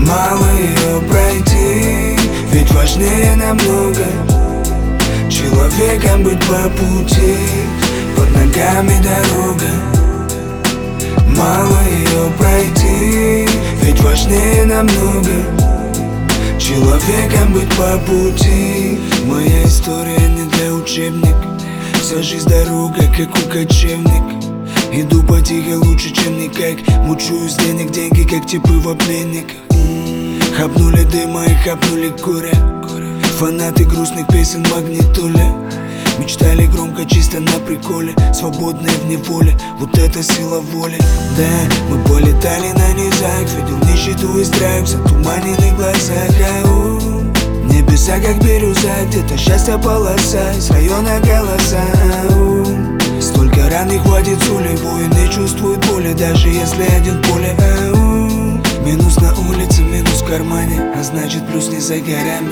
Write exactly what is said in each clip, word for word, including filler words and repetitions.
Мало ее пройти, ведь важнее намного человеком быть по пути, под ногами дорога. Мало ее пройти, ведь важнее намного человеком быть по пути. Моя история не для учебника, вся жизнь дорога, как у кочевника. Иду потихо лучше, чем никак, мучу из денег деньги, как типы в обменниках. Хапнули дыма и хапнули куря, фанаты грустных песен магнитуля. Мечтали громко, чисто на приколе, свободные в неволе, вот это сила воли. Да, мы полетали на низах, видел нищету и страх в затуманенных глазах. Ау, небеса как бирюза, где-то счастье полоса, из района голоса. Ау, столько ран не хватит соли, воины чувствуют боли, даже если один в поле. Ау, минус на улице, минус в кармане, а значит плюс не за горами.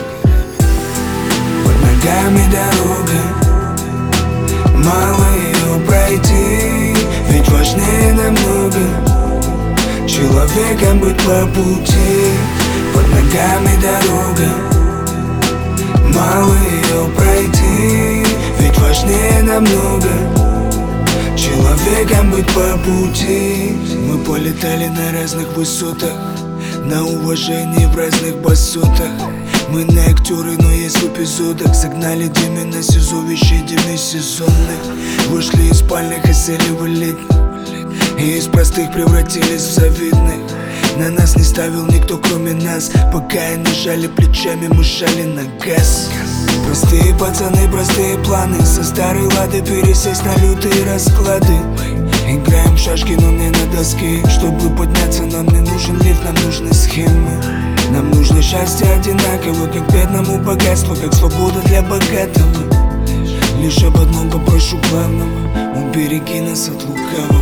Под ногами дорога, мало ее пройти, ведь важнее намного человеком быть по пути. Под ногами дорога, мало ее пройти, ведь важнее намного человеком быть по пути. Мы полетали на разных высотах, на уважении в разных басотах. Мы не актеры, но есть в эпизодах. Загнали Диме на СИЗО вещей демисезонных. Вышли из спальных и сели в элитных, и из простых превратились в завидных. На нас не ставил никто, кроме нас, пока они жали плечами, мы жали на газ. Простые пацаны, простые планы, со старой лады пересесть на лютые расклады. Играем в шашки, но не на доске. Чтобы подняться, нам не нужен лифт, нам нужны схемы. Нам нужно счастье одинаково, как бедному богатство, как свобода для богатого. Лишь об одном попрошу главного: убереги нас от лукавого.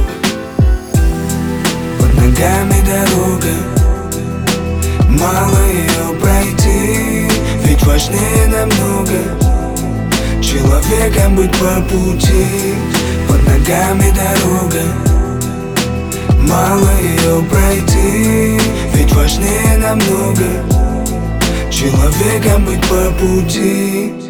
Под ногами дорога, мало ее пройти, ведь важнее намного человеком быть по пути. Под ногами дорога, мало ее пройти, ведь важнее намного человеком быть по пути.